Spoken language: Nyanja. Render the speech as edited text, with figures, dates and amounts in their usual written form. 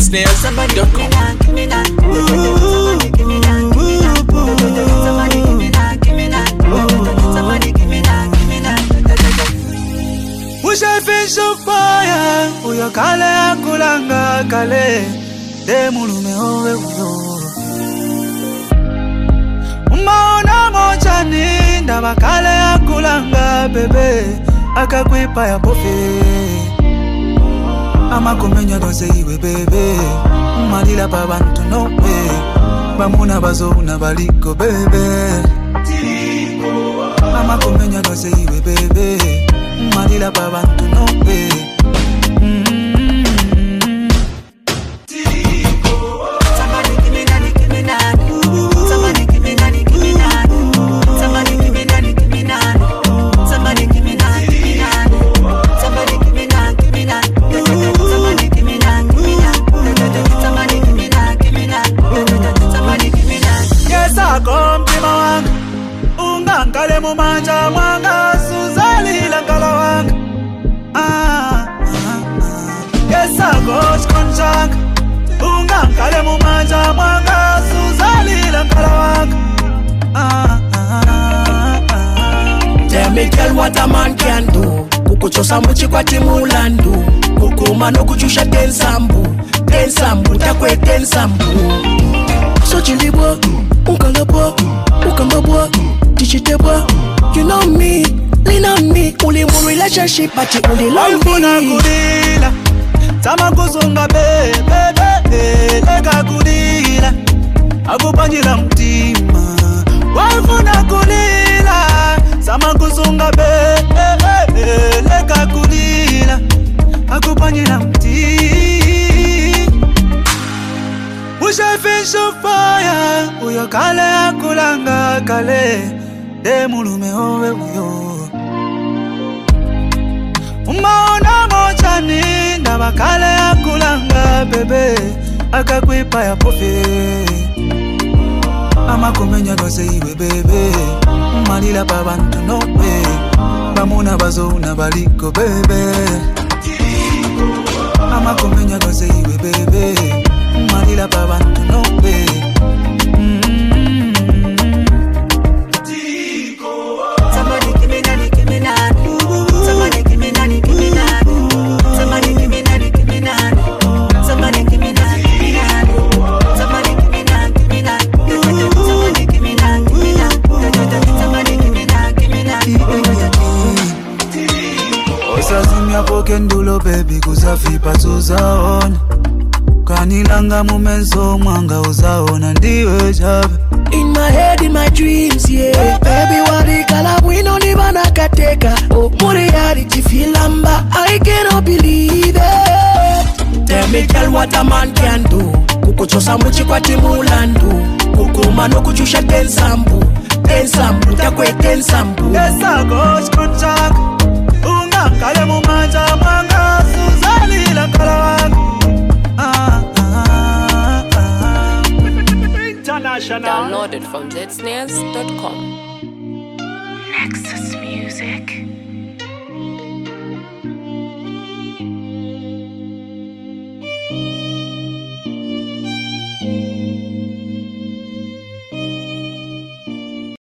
zsnails.com. Wish I feel so fire. Uyo kale akulanga kale. De mulume owe uyo. Umaona moja ninda bakale akulanga bebe. Akakwipa ya pofe. Ama kumenya donse iwe bebe. Malila pa bantu no way. Bamuna bazona baliko bebe. Ama kumenya donse iwe bebe. Malila pa bantu no way. Somebody give me that, give me that. Somebody give me that, give me that. Somebody give me that, give me that. Somebody give me that, give me that. Somebody give me that, give me that. Somebody give me that, give me that. Somebody give me that, give me that. Somebody give me that. Yes, I come to my wang. Ungangale mumanja mwanga suzali langala wang. Yes, I go skonjang. Ungangale mumanja mwanga suzali langala wang. Tell me girl what a man can do. Kukuchosa mwichi kwa timulandu. Kukuma no kuchusha tensambu. Tensambu takwe tensambu. So chilibwa, unkalabwa, ukambabwa, tichitebwa. You know me, lean on me. Uli mu relationship but you only love me. Waifuna kudila Tama kuzunga bebe Leka kudila Akupanjila mtima Waifuna kudila Tama kuzunga bebe Leka kudila Akupanjila mtima Wish I feel so fire Uyo kale akulanga kale De mulume owe uyo Umaona moja ninda bakale akulanga bebe Akakwipa ya pofe Ama kumenya donse iwe bebe Malila pa bantu no way Bamuna bazona baliko bebe Ama kumenya donse iwe bebe Malila pa bantu no way Somebody give me that, give me that. Somebody give me that, give me that. Somebody give me that, give me that. Somebody give me that, give me that. Somebody give me that, give me that. Somebody give me that, give me that. Somebody give me that, give me that. Osazimya pokendulo baby kusafipa tuzaona Kanilanga mumenso mwanga uzaona ndiwe jabe. In my head, in my dreams, yeah. Baby, what the color we don't even akateka. Oh, reality feel lamba, I cannot believe it. Tell me, girl, what a man can do. Kukuchosa mwichi kwa timulandu. Kukuma no kuchusha tensambu. Tensambu, takwe tensambu. Esa gosh konchak. Ungangale mumanja mwanga suzali langala wangu. Downloaded from zsnails.com. Nexus Music.